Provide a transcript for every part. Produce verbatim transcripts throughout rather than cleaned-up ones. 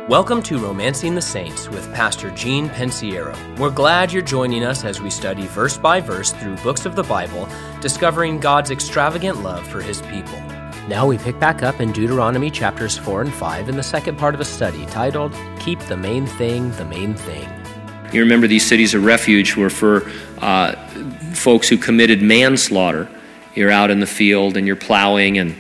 Welcome to Romancing the Saints with Pastor Gene Pensiero. We're glad you're joining us as we study verse by verse through books of the Bible, discovering God's extravagant love for His people. Now we pick back up in Deuteronomy chapters four and five in the second part of a study titled, Keep the Main Thing the Main Thing. You remember these cities of refuge were for uh, folks who committed manslaughter. You're out in the field and you're plowing, and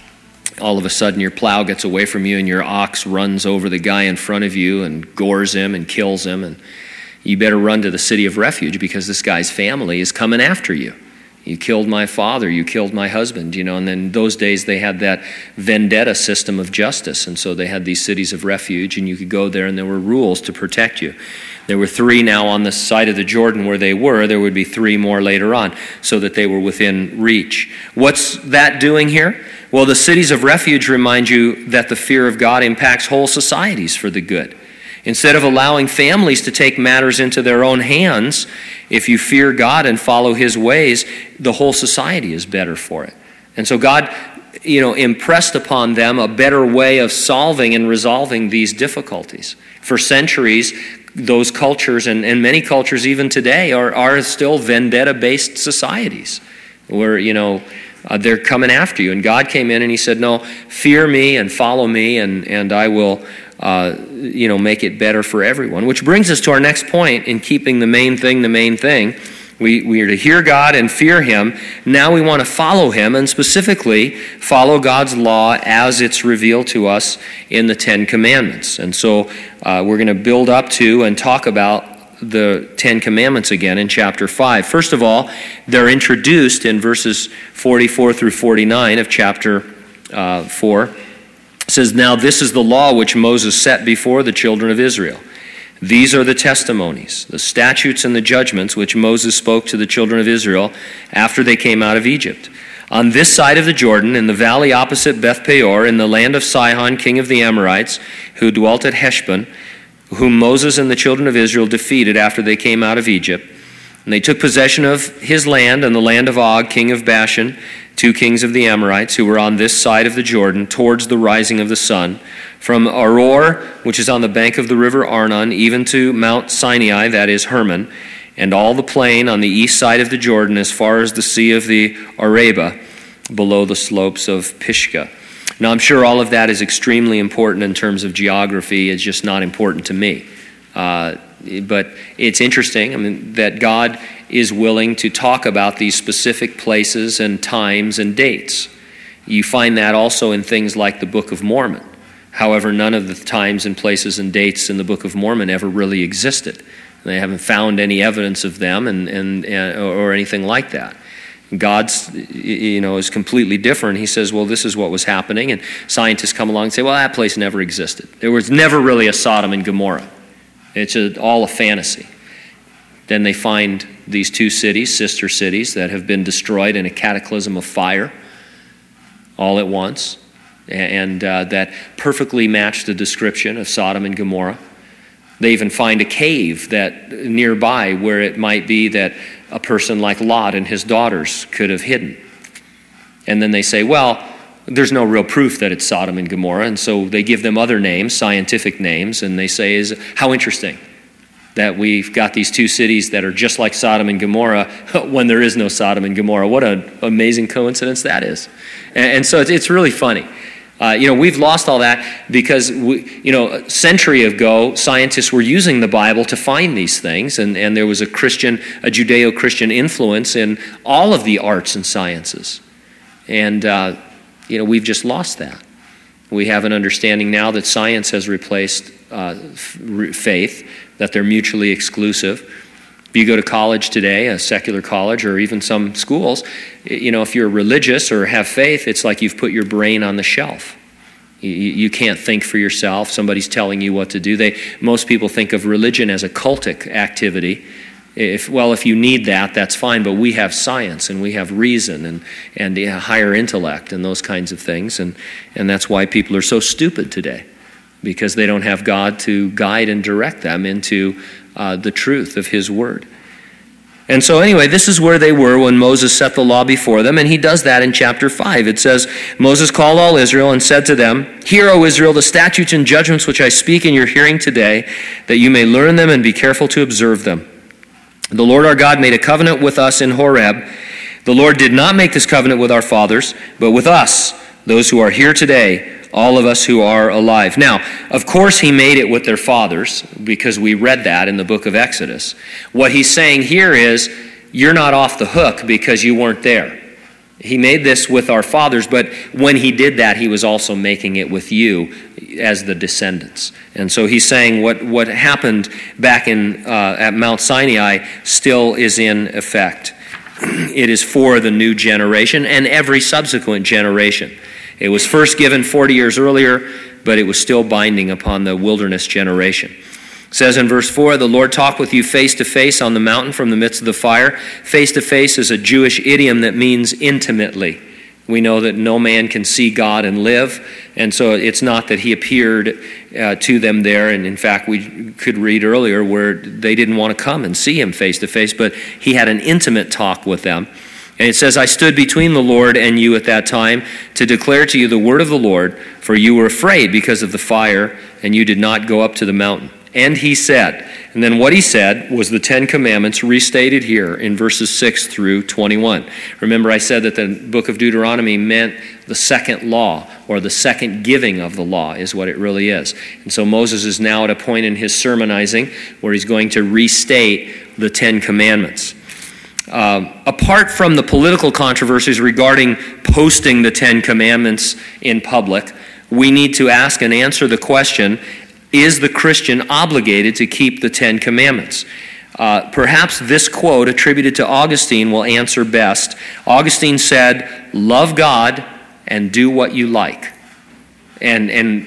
all of a sudden your plow gets away from you and your ox runs over the guy in front of you and gores him and kills him, and you better run to the city of refuge because this guy's family is coming after you. You killed my father, you killed my husband, you know, and then those days they had that vendetta system of justice, and so they had these cities of refuge, and you could go there and there were rules to protect you. There were three now on the side of the Jordan where they were. There would be three more later on so that they were within reach. What's that doing here? Well, the cities of refuge remind you that the fear of God impacts whole societies for the good. Instead of allowing families to take matters into their own hands, if you fear God and follow His ways, the whole society is better for it. And so God, you know, impressed upon them a better way of solving and resolving these difficulties. For centuries, those cultures, and, and many cultures even today, are, are still vendetta-based societies where, you know, Uh, they're coming after you. And God came in and He said, no, fear me and follow me, and, and I will uh, you know, make it better for everyone. Which brings us to our next point in keeping the main thing the main thing. We, we are to hear God and fear Him. Now we want to follow Him, and specifically follow God's law as it's revealed to us in the Ten Commandments. And so uh, we're going to build up to and talk about the Ten Commandments again in chapter five. First of all, they're introduced in verses forty-four through forty-nine of chapter uh, four. It says, "Now this is the law which Moses set before the children of Israel. These are the testimonies, the statutes and the judgments which Moses spoke to the children of Israel after they came out of Egypt. On this side of the Jordan, in the valley opposite Beth Peor, in the land of Sihon, king of the Amorites, who dwelt at Heshbon, whom Moses and the children of Israel defeated after they came out of Egypt. And they took possession of his land and the land of Og, king of Bashan, two kings of the Amorites, who were on this side of the Jordan, towards the rising of the sun, from Aroer, which is on the bank of the river Arnon, even to Mount Sinai, that is Hermon, and all the plain on the east side of the Jordan, as far as the sea of the Arabah, below the slopes of Pisgah." Now, I'm sure all of that is extremely important in terms of geography. It's just not important to me. Uh, but it's interesting, I mean, that God is willing to talk about these specific places and times and dates. You find that also in things like the Book of Mormon. However, none of the times and places and dates in the Book of Mormon ever really existed. They haven't found any evidence of them and, and, and or anything like that. God's, you know, is completely different. He says, well, this is what was happening. And scientists come along and say, well, that place never existed. There was never really a Sodom and Gomorrah. It's a, all a fantasy. Then they find these two cities, sister cities, that have been destroyed in a cataclysm of fire all at once. And uh, that perfectly match the description of Sodom and Gomorrah. They even find a cave that nearby where it might be that a person like Lot and his daughters could have hidden. And then they say, well, there's no real proof that it's Sodom and Gomorrah, and so they give them other names, scientific names, and they say, "Is how interesting that we've got these two cities that are just like Sodom and Gomorrah when there is no Sodom and Gomorrah. What an amazing coincidence that is." And, and so it's, it's really funny. Uh, you know, we've lost all that because, we, you know, a century ago, scientists were using the Bible to find these things, and, and there was a Christian, a Judeo-Christian influence in all of the arts and sciences. And, uh, you know, we've just lost that. We have an understanding now that science has replaced uh, faith, that they're mutually exclusive. If you go to college today, a secular college, or even some schools, you know, if you're religious or have faith, it's like you've put your brain on the shelf. You, you can't think for yourself. Somebody's telling you what to do. They most people think of religion as a cultic activity. If well, if you need that, that's fine. But we have science and we have reason and and a higher intellect and those kinds of things, and and that's why people are so stupid today, because they don't have God to guide and direct them into Uh, the truth of His Word. And so anyway, this is where they were when Moses set the law before them, and he does that in chapter five. It says, Moses called all Israel and said to them, Hear, O Israel, the statutes and judgments which I speak in your hearing today, that you may learn them and be careful to observe them. The Lord our God made a covenant with us in Horeb. The Lord did not make this covenant with our fathers, but with us, those who are here today, all of us who are alive. Now, of course he made it with their fathers, because we read that in the book of Exodus. What he's saying here is, you're not off the hook because you weren't there. He made this with our fathers, but when he did that, he was also making it with you as the descendants. And so he's saying what, what happened back in uh, at Mount Sinai still is in effect. It is for the new generation and every subsequent generation. It was first given forty years earlier, but it was still binding upon the wilderness generation. It says in verse four, the Lord talked with you face to face on the mountain from the midst of the fire. Face to face is a Jewish idiom that means intimately. We know that no man can see God and live, and so it's not that he appeared uh, to them there. And in fact, we could read earlier where they didn't want to come and see him face to face, but he had an intimate talk with them. And it says, I stood between the Lord and you at that time to declare to you the word of the Lord, for you were afraid because of the fire, and you did not go up to the mountain. And he said, and then what he said was the Ten Commandments restated here in verses six through twenty-one. Remember, I said that the book of Deuteronomy meant the second law, or the second giving of the law is what it really is. And so Moses is now at a point in his sermonizing where he's going to restate the Ten Commandments. Uh, apart from the political controversies regarding posting the Ten Commandments in public, we need to ask and answer the question, is the Christian obligated to keep the Ten Commandments? Uh, perhaps this quote attributed to Augustine will answer best. Augustine said, love God and do what you like. And, and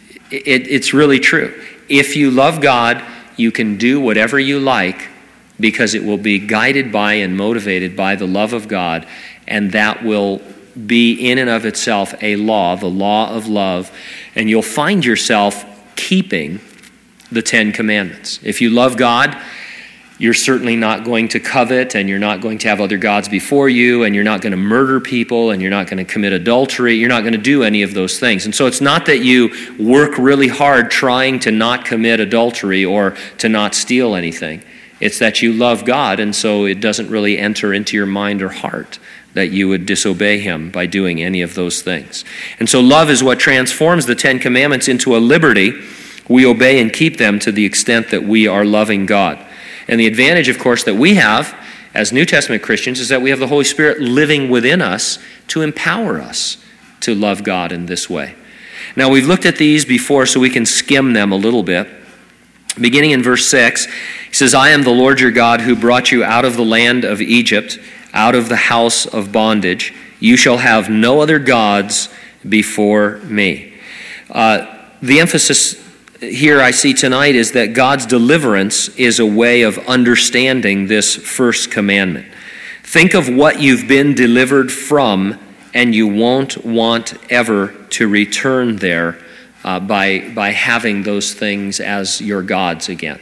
it, it's really true. If you love God, you can do whatever you like because it will be guided by and motivated by the love of God, and that will be in and of itself a law, the law of love, and you'll find yourself keeping the Ten Commandments. If you love God, you're certainly not going to covet, and you're not going to have other gods before you, and you're not going to murder people, and you're not going to commit adultery. You're not going to do any of those things. And so it's not that you work really hard trying to not commit adultery or to not steal anything. It's that you love God, and so it doesn't really enter into your mind or heart that you would disobey him by doing any of those things. And so love is what transforms the Ten Commandments into a liberty. We obey and keep them to the extent that we are loving God. And the advantage, of course, that we have as New Testament Christians is that we have the Holy Spirit living within us to empower us to love God in this way. Now, we've looked at these before, so we can skim them a little bit. Beginning in verse six, he says, I am the Lord your God who brought you out of the land of Egypt, out of the house of bondage. You shall have no other gods before me. Uh, the emphasis here I see tonight is that God's deliverance is a way of understanding this first commandment. Think of what you've been delivered from, and you won't want ever to return there uh, by, by having those things as your gods again.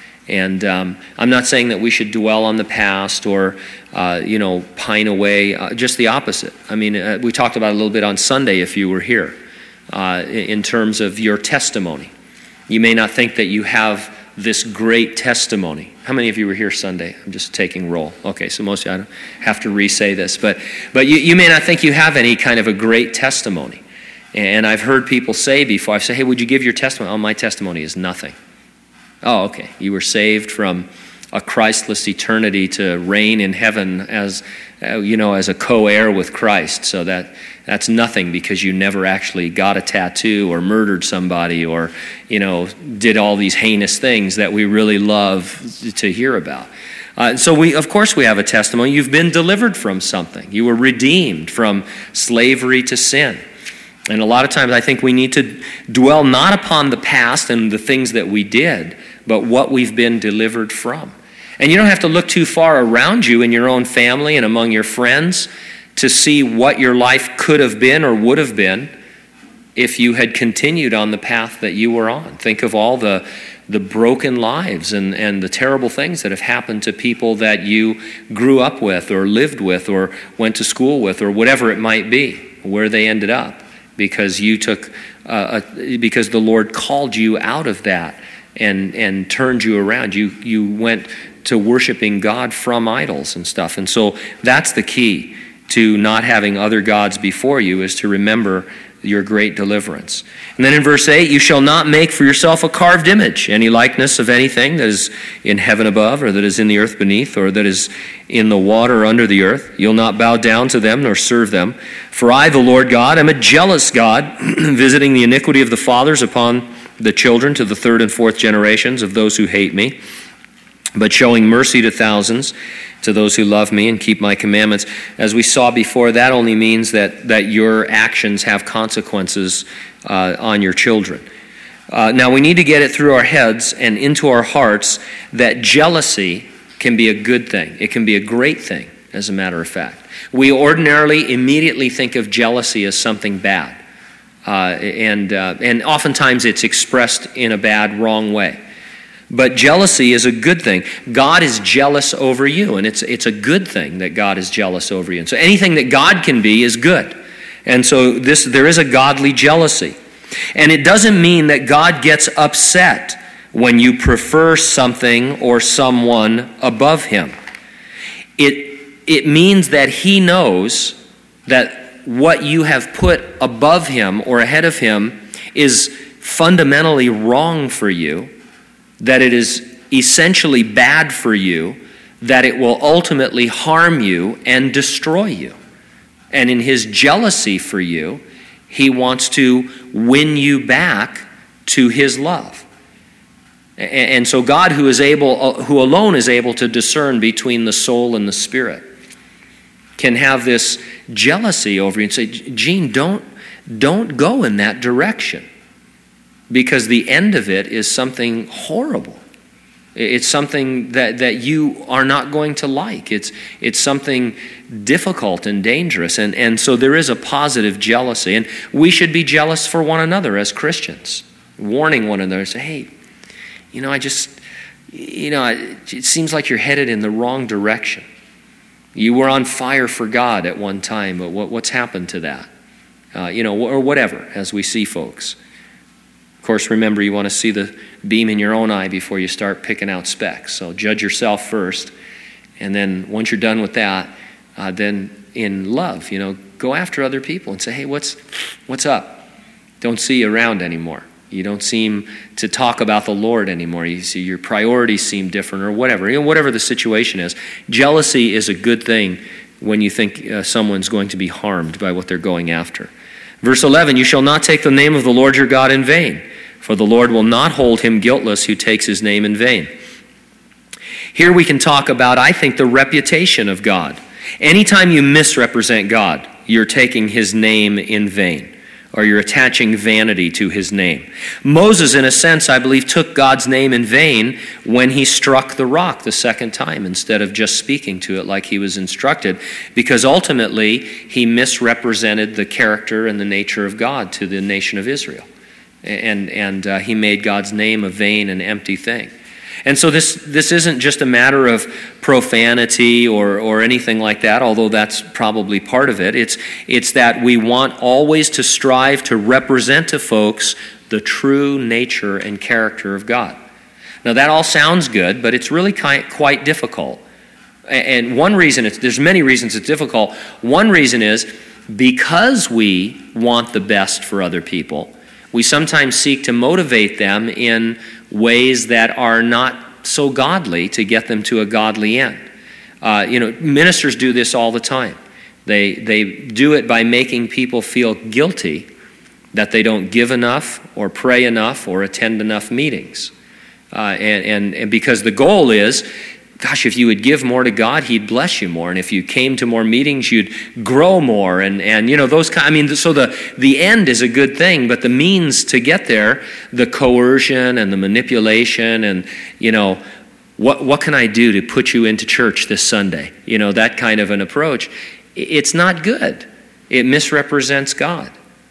And um, I'm not saying that we should dwell on the past or, uh, you know, pine away. Uh, just the opposite. I mean, uh, we talked about it a little bit on Sunday if you were here, uh, in terms of your testimony. You may not think that you have this great testimony. How many of you were here Sunday? I'm just taking roll. Okay, so most of you, I don't have to re-say this. But, but you, you may not think you have any kind of a great testimony. And I've heard people say before, I say, hey, would you give your testimony? Oh, my testimony is nothing. Oh, okay. You were saved from a Christless eternity to reign in heaven as, uh, you know, as a co-heir with Christ. So that that's nothing because you never actually got a tattoo or murdered somebody or, you know, did all these heinous things that we really love to hear about. Uh, so we, of course, we have a testimony. You've been delivered from something. You were redeemed from slavery to sin. And a lot of times I think we need to dwell not upon the past and the things that we did, but what we've been delivered from. And you don't have to look too far around you in your own family and among your friends to see what your life could have been or would have been if you had continued on the path that you were on. Think of all the the broken lives and, and the terrible things that have happened to people that you grew up with or lived with or went to school with or whatever it might be, where they ended up, because you took, uh, a, because the Lord called you out of that and and turned you around. You you went to worshiping God from idols and stuff. And so that's the key to not having other gods before you, is to remember your great deliverance. And then in verse eight, you shall not make for yourself a carved image, any likeness of anything that is in heaven above, or that is in the earth beneath, or that is in the water under the earth. You'll not bow down to them nor serve them. For I, the Lord God, am a jealous God, visiting the iniquity of the fathers upon the children to the third and fourth generations of those who hate me, but showing mercy to thousands, to those who love me and keep my commandments. As we saw before, that only means that, that your actions have consequences uh, on your children. Uh, now, we need to get it through our heads and into our hearts that jealousy can be a good thing. It can be a great thing, as a matter of fact. We ordinarily immediately think of jealousy as something bad. Uh, and, uh, and oftentimes it's expressed in a bad, wrong way. But jealousy is a good thing. God is jealous over you, and it's it's a good thing that God is jealous over you. And so anything that God can be is good. And so this there is a godly jealousy. And it doesn't mean that God gets upset when you prefer something or someone above him. It it means that he knows that what you have put above him or ahead of him is fundamentally wrong for you, that it is essentially bad for you, that it will ultimately harm you and destroy you. And in his jealousy for you, he wants to win you back to his love. And so God, who is able, who alone is able to discern between the soul and the spirit, can have this jealousy over you and say, Gene, don't, don't go in that direction, because the end of it is something horrible. It's something that, that you are not going to like. It's it's something difficult and dangerous. And, and so there is a positive jealousy. And we should be jealous for one another as Christians, warning one another, say, hey, you know, I just, you know, it seems like you're headed in the wrong direction. You were on fire for God at one time, but what, what's happened to that? Uh, you know, or whatever, as we see folks. Of course, remember, you want to see the beam in your own eye before you start picking out specks. So judge yourself first, and then once you're done with that, uh, then in love, you know, go after other people and say, hey, what's what's up? Don't see you around anymore. You don't seem to talk about the Lord anymore. You see, your priorities seem different, or whatever. You know, whatever the situation is. Jealousy is a good thing when you think uh, someone's going to be harmed by what they're going after. Verse eleven, you shall not take the name of the Lord your God in vain, for the Lord will not hold him guiltless who takes his name in vain. Here we can talk about, I think, the reputation of God. Anytime you misrepresent God, you're taking his name in vain, or you're attaching vanity to his name. Moses, in a sense, I believe, took God's name in vain when he struck the rock the second time instead of just speaking to it like he was instructed, because ultimately he misrepresented the character and the nature of God to the nation of Israel. And, and uh, he made God's name a vain and empty thing. And so this this isn't just a matter of profanity or or anything like that, although that's probably part of it. It's it's that we want always to strive to represent to folks the true nature and character of God. Now that all sounds good, but it's really quite, quite difficult. And one reason, it's, there's many reasons it's difficult. One reason is because we want the best for other people, we sometimes seek to motivate them in ways that are not so godly to get them to a godly end. Uh, you know, ministers do this all the time. They they do it by making people feel guilty that they don't give enough or pray enough or attend enough meetings. Uh, and, and, and because the goal is, gosh, if you would give more to God, he'd bless you more. And if you came to more meetings, you'd grow more. And, and you know, those kind, I mean, so the, the end is a good thing, but the means to get there, the coercion and the manipulation and, you know, what, what can I do to put you into church this Sunday? You know, that kind of an approach. It's not good. It misrepresents God. Uh,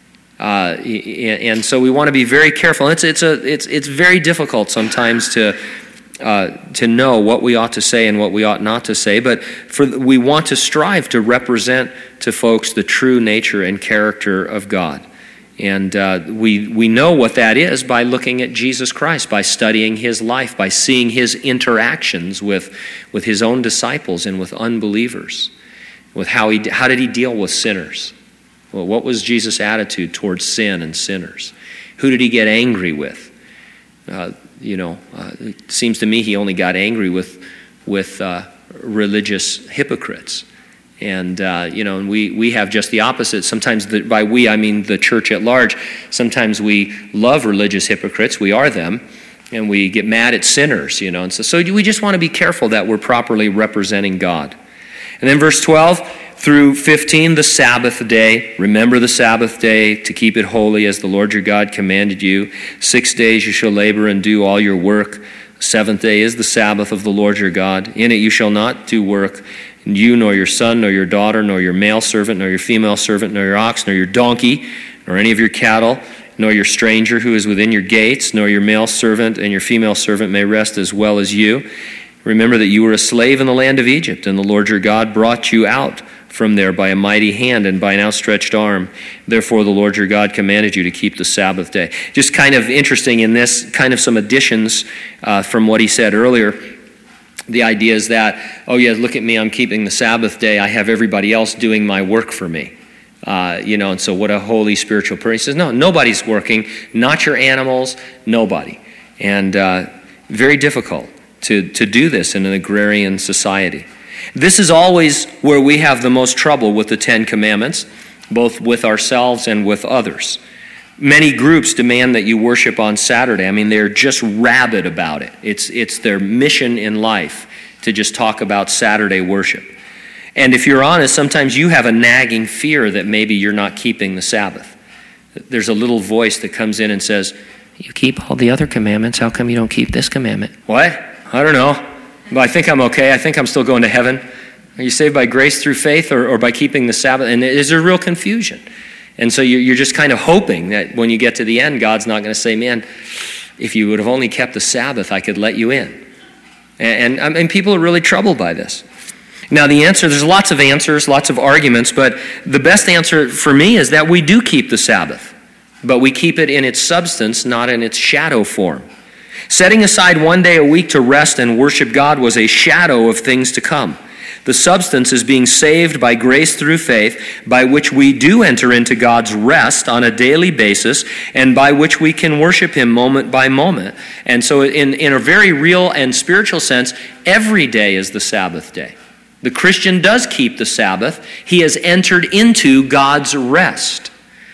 Uh, and so we want to be very careful. It's it's a it's it's very difficult sometimes to uh, to know what we ought to say and what we ought not to say. But for we want to strive to represent to folks the true nature and character of God. And uh, we we know what that is by looking at Jesus Christ, by studying his life, by seeing his interactions with with his own disciples and with unbelievers, with how he how did he deal with sinners. Well, what was Jesus' attitude towards sin and sinners? Who did he get angry with? Uh, you know, uh, it seems to me he only got angry with with uh, religious hypocrites. And, uh, you know, and we, we have just the opposite. Sometimes, the, by we, I mean the church at large. Sometimes we love religious hypocrites. We are them. And we get mad at sinners, you know. And so, so we just want to be careful that we're properly representing God. And then verse twelve through fifteen, the Sabbath day. Remember the Sabbath day to keep it holy as the Lord your God commanded you. Six days you shall labor and do all your work. The seventh day is the Sabbath of the Lord your God. In it you shall not do work, you nor your son, nor your daughter, nor your male servant, nor your female servant, nor your ox, nor your donkey, nor any of your cattle, nor your stranger who is within your gates, nor your male servant and your female servant may rest as well as you. Remember that you were a slave in the land of Egypt, and the Lord your God brought you out from there by a mighty hand and by an outstretched arm. Therefore the Lord your God commanded you to keep the Sabbath day. Just kind of interesting in this, kind of some additions uh, from what he said earlier. The idea is that, oh yeah, look at me, I'm keeping the Sabbath day. I have everybody else doing my work for me. Uh, you know, and so what a holy spiritual person. He says, no, nobody's working, not your animals, nobody. And uh, very difficult to, to do this in an agrarian society. This is always where we have the most trouble with the Ten Commandments, both with ourselves and with others. Many groups demand that you worship on Saturday. I mean, they're just rabid about it. It's it's their mission in life to just talk about Saturday worship. And if you're honest, sometimes you have a nagging fear that maybe you're not keeping the Sabbath. There's a little voice that comes in and says, you keep all the other commandments, how come you don't keep this commandment? What? I don't know. But I think I'm okay. I think I'm still going to heaven. Are you saved by grace through faith or, or by keeping the Sabbath? And there's a real confusion. And so you're just kind of hoping that when you get to the end, God's not going to say, man, if you would have only kept the Sabbath, I could let you in. And, and I mean, people are really troubled by this. Now, the answer, there's lots of answers, lots of arguments, but the best answer for me is that we do keep the Sabbath, but we keep it in its substance, not in its shadow form. Setting aside one day a week to rest and worship God was a shadow of things to come. The substance is being saved by grace through faith, by which we do enter into God's rest on a daily basis, and by which we can worship him moment by moment. And so in, in a very real and spiritual sense, every day is the Sabbath day. The Christian does keep the Sabbath. He has entered into God's rest.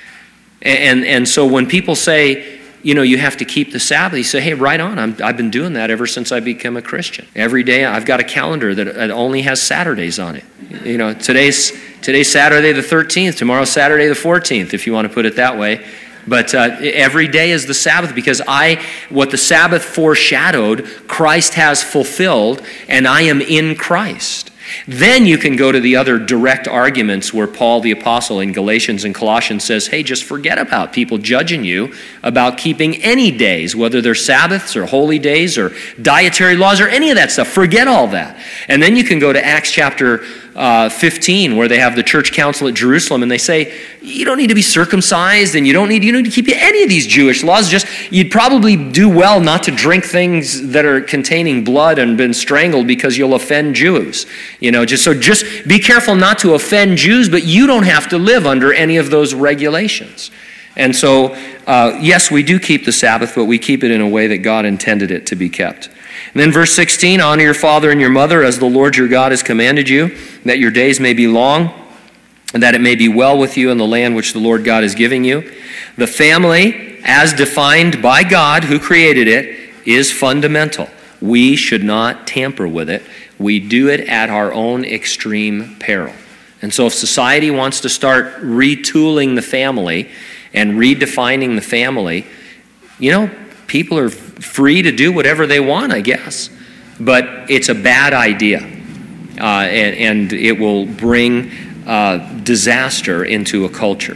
And, and so when people say, you know, you have to keep the Sabbath, you say, hey, right on. I'm, I've been doing that ever since I became a Christian. Every day I've got a calendar that only has Saturdays on it. You know, today's today's Saturday the thirteenth, tomorrow's Saturday the fourteenth, if you want to put it that way. But uh, every day is the Sabbath because I, what the Sabbath foreshadowed, Christ has fulfilled, and I am in Christ. Then you can go to the other direct arguments where Paul the Apostle in Galatians and Colossians says, hey, just forget about people judging you about keeping any days, whether they're Sabbaths or holy days or dietary laws or any of that stuff. Forget all that. And then you can go to Acts chapter uh, fifteen where they have the church council at Jerusalem and they say, you don't need to be circumcised and you don't need, you don't need to keep any of these Jewish laws. Just you'd probably do well not to drink things that are containing blood and been strangled because you'll offend Jews. You know, just so just be careful not to offend Jews, but you don't have to live under any of those regulations. And so, uh, yes, we do keep the Sabbath, but we keep it in a way that God intended it to be kept. And then verse sixteen, honor your father and your mother as the Lord your God has commanded you, that your days may be long, and that it may be well with you in the land which the Lord God is giving you. The family, as defined by God who created it, is fundamental. We should not tamper with it. We do it at our own extreme peril. And so if society wants to start retooling the family and redefining the family, you know, people are free to do whatever they want, I guess. But it's a bad idea. Uh, and, and it will bring uh, disaster into a culture.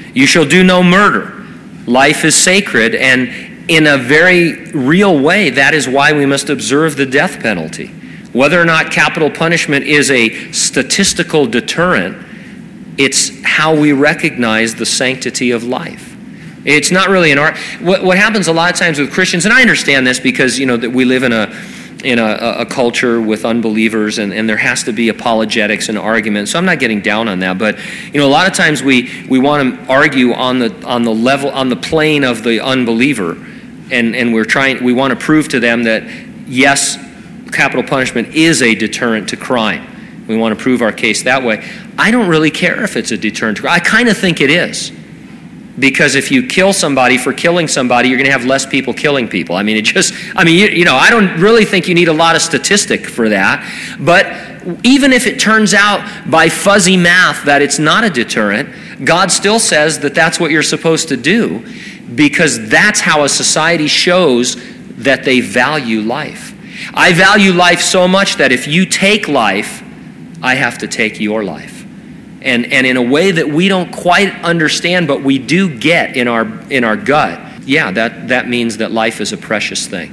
You shall do no murder. Life is sacred, and in a very real way, that is why we must observe the death penalty. Whether or not capital punishment is a statistical deterrent, it's how we recognize the sanctity of life. It's not really an art. What, what happens a lot of times with Christians, and I understand this because, you know, that we live in a in a, a culture with unbelievers, and, and there has to be apologetics and argument. So I'm not getting down on that, but you know, a lot of times we we want to argue on the on the level on the plane of the unbeliever, and and we're trying we want to prove to them that yes, capital punishment is a deterrent to crime. We want to prove our case that way. I don't really care if it's a deterrent to crime. I kind of think it is. Because if you kill somebody for killing somebody, you're going to have less people killing people. I mean, it just, I mean, you, you know, I don't really think you need a lot of statistic for that. But even if it turns out by fuzzy math that it's not a deterrent, God still says that that's what you're supposed to do, because that's how a society shows that they value life. I value life so much that if you take life, I have to take your life. And and in a way that we don't quite understand, but we do get in our in our gut, yeah, that, that means that life is a precious thing.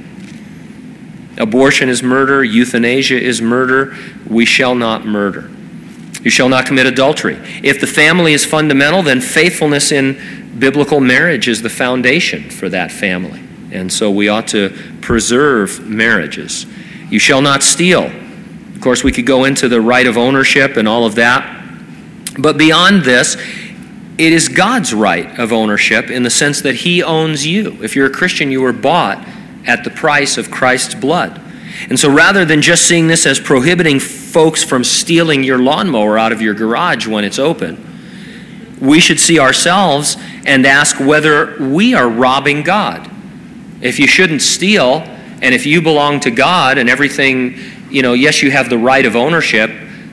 Abortion is murder. Euthanasia is murder. We shall not murder. You shall not commit adultery. If the family is fundamental, then faithfulness in biblical marriage is the foundation for that family. And so we ought to preserve marriages. You shall not steal. Of course, we could go into the right of ownership and all of that. But beyond this, it is God's right of ownership in the sense that He owns you. If you're a Christian, you were bought at the price of Christ's blood. And so rather than just seeing this as prohibiting folks from stealing your lawnmower out of your garage when it's open, we should see ourselves and ask whether we are robbing God. If you shouldn't steal, and if you belong to God and everything, you know, yes, you have the right of ownership,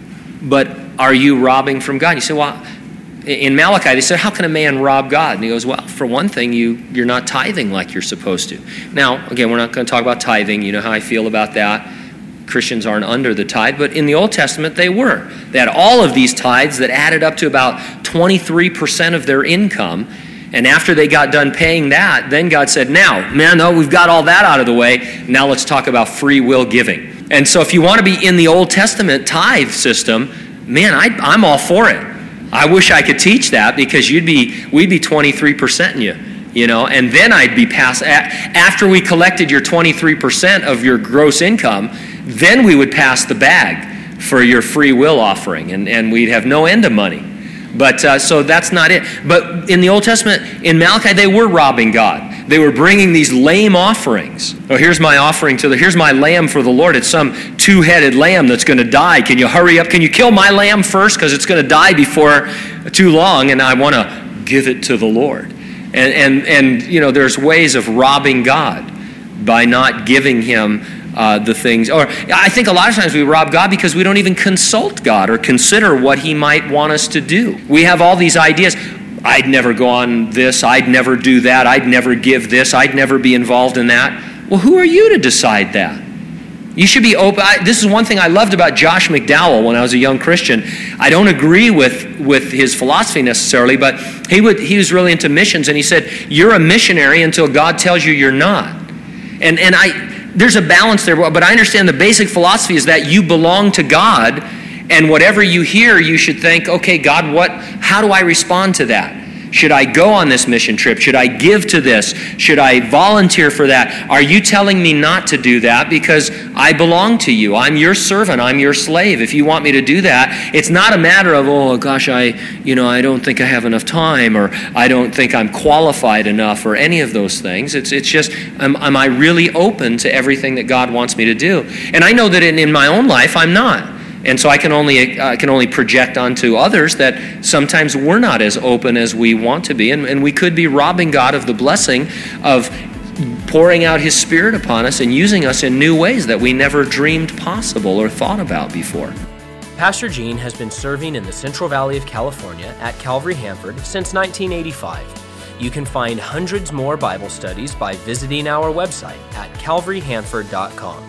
but are you robbing from God? You say, well, in Malachi, they said, how can a man rob God? And he goes, well, for one thing, you, you're not tithing like you're supposed to. Now, again, we're not going to talk about tithing. You know how I feel about that. Christians aren't under the tithe, but in the Old Testament, they were. They had all of these tithes that added up to about twenty-three percent of their income. And after they got done paying that, then God said, now, man, no, we've got all that out of the way. Now let's talk about free will giving. And so if you want to be in the Old Testament tithe system, man, I, I'm all for it. I wish I could teach that, because you'd be, we'd be twenty-three percent in you, you know, and then I'd be past, after we collected your twenty-three percent of your gross income, then we would pass the bag for your free will offering, and, and we'd have no end of money. But uh, so that's not it. But in the Old Testament, in Malachi, they were robbing God. They were bringing these lame offerings. Oh, here's my offering to the, here's my lamb for the Lord. It's some two-headed lamb that's going to die. Can you hurry up? Can you kill my lamb first? Because it's going to die before too long, and I want to give it to the Lord. And, and, and you know, there's ways of robbing God by not giving Him Uh, the things, or I think a lot of times we rob God because we don't even consult God or consider what He might want us to do. We have all these ideas. I'd never go on this. I'd never do that. I'd never give this. I'd never be involved in that. Well, who are you to decide that? You should be open. I, this is one thing I loved about Josh McDowell when I was a young Christian. I don't agree with, with his philosophy necessarily, but he would he was really into missions, and he said, you're a missionary until God tells you you're not. And and I... There's a balance there, but I understand the basic philosophy is that you belong to God, and whatever you hear, you should think, okay, God, what? How do I respond to that? Should I go on this mission trip? Should I give to this? Should I volunteer for that? Are you telling me not to do that because I belong to you? I'm your servant. I'm your slave. If you want me to do that, it's not a matter of, oh gosh, I, you know, I don't think I have enough time, or I don't think I'm qualified enough, or any of those things. It's it's just, am, am I really open to everything that God wants me to do? And I know that in, in my own life, I'm not. And so I can only I can only project onto others that sometimes we're not as open as we want to be, and, and we could be robbing God of the blessing of pouring out His Spirit upon us and using us in new ways that we never dreamed possible or thought about before. Pastor Gene has been serving in the Central Valley of California at Calvary Hanford since nineteen eighty-five. You can find hundreds more Bible studies by visiting our website at calvary hanford dot com.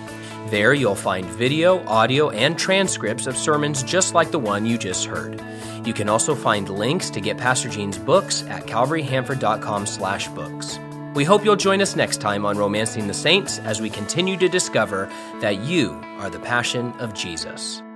There you'll find video, audio, and transcripts of sermons just like the one you just heard. You can also find links to get Pastor Gene's books at calvary hanford dot com slash books. We hope you'll join us next time on Romancing the Saints as we continue to discover that you are the passion of Jesus.